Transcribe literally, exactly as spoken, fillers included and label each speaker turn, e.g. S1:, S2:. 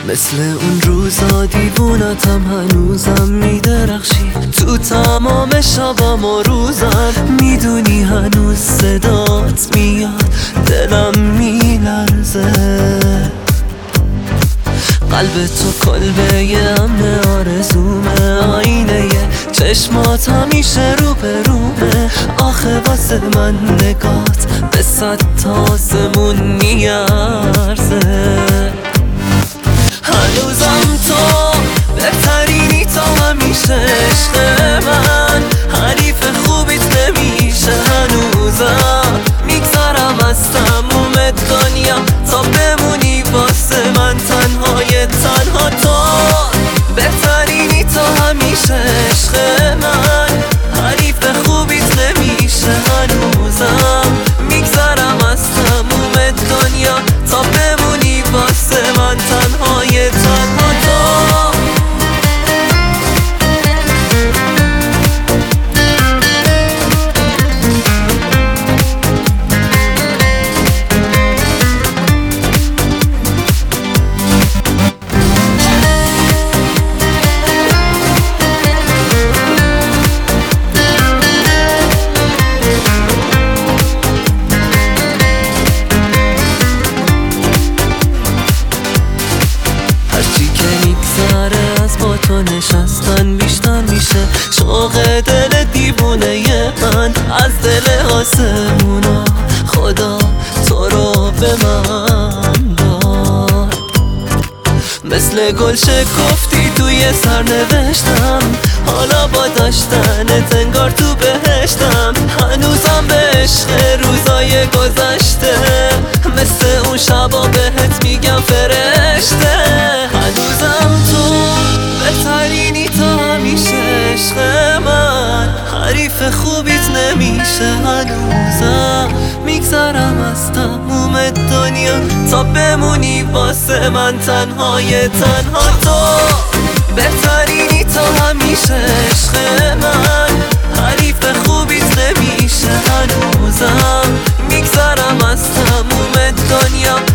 S1: مثل اون روزا دیوونتم هنوزم میدرخشی تو تمام شبم و روزم. میدونی هنوز صدات میاد دلم میلرزه. قلب تو کلبه یه امن آرزومه، آینه چشمات همیشه رو به رومه. آخه واسه من نگات به صد تاسمون میارزه. هنوزم تو بهترینی تا همیشه عشق من، حریف خوبیت نمیشه. هنوزم میگذارم از تموم دنیا تا بمونی واسه من تنهای تنها تو. بهترینی تا همیشه عشق من، حریف خوبیت نمیشه. هنوزم میگذارم از تموم دنیا تا بمونی واسه من تنهای تنها تو. تو نشستن بیشتر میشه شوق دل دیوونه من. از دل آسمونا خدا تو رو به من داد. مثل گل شکفتی توی سرنوشتم، حالا با داشتنت انگار تو بهشتم. هنوزم به عشق روزای گذشته، مثل اون شبا بهت میگم فرشته. هنوزم تو بهترینی تا همیشه عشق من، حریف خوبیت نمیشه. هنوزم میگذارم از تموم دنیا تا بمونی واسه من تنهای تنها تو. بهترینی تا همیشه عشق من، حریف خوبیت نمیشه. هنوزم میگذارم از تموم دنیا